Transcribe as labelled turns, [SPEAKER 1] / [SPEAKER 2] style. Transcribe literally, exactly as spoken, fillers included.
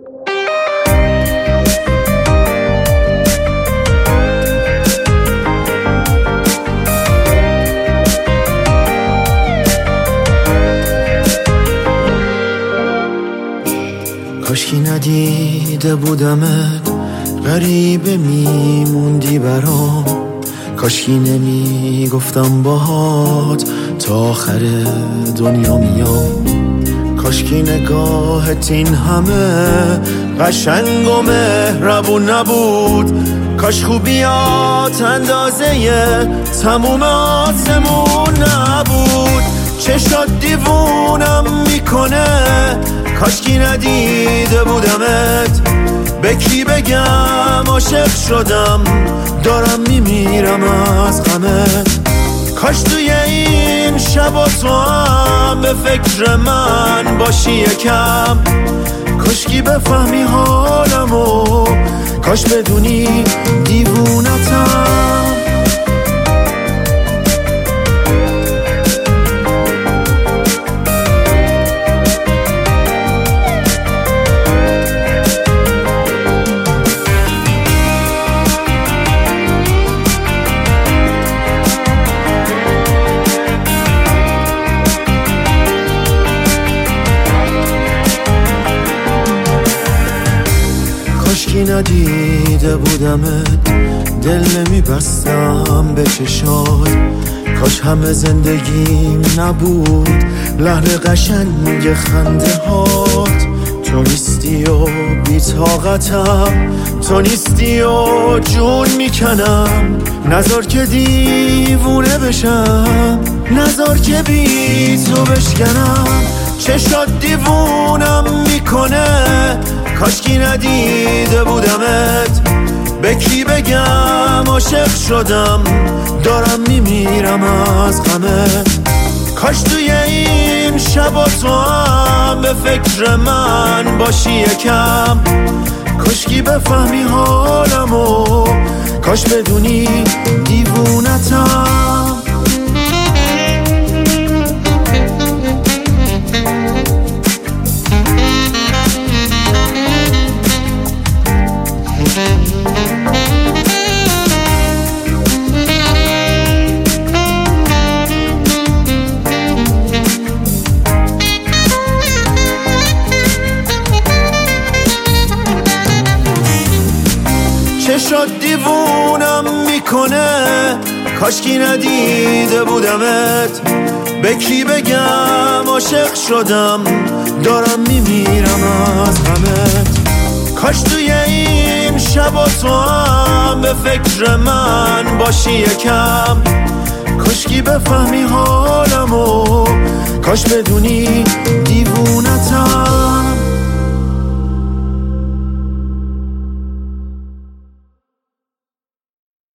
[SPEAKER 1] کاشکی ندیده بودمت، غریبه میموندی برام. کاشکی نمیگفتم باهات تا آخر دنیا میام. کاشکی نگاهت این همه قشنگ و مهربون نبود. کاش خوبیات اندازه تموم آسمون نبود. چشات دیوونم میکنه، کاشکی ندیده بودمت. به کی بگم عاشق شدم، دارم میمیرم از غمت. کاش توی این شب تو هم به فکر من باشی یکم. کاشکی بفهمی حالمو، کاش بدونی دیوونتم. کاشکی ندیده بودمت، دل نمیبستم به چشات. کاش همه زندگیم نبود لحن قشنگ خنده هات. تو نیستی و بی‌طاقتم، تو نیستی و جون میکنم. نذار که دیوونه بشم، نذار که بی تو بشکنم. چشات دیوونم میکنه، کاشکی ندیده بودمت. به کی بگم عاشق شدم، دارم میمیرم از غمت. کاش توی این شب تو هم به فکر من باشی یکم. کاشکی بفهمی حالمو، کاش بدونی دیوونتم. چشات دیوونم میکنه، کاشکی ندیده بودمت. به کی بگم عاشق شدم، دارم میمیرم از غمت. کاش توی این شب تو هم به فکر من باشی یکم. کاشکی بفهمی حالمو، کاش بدونی دیوونتم.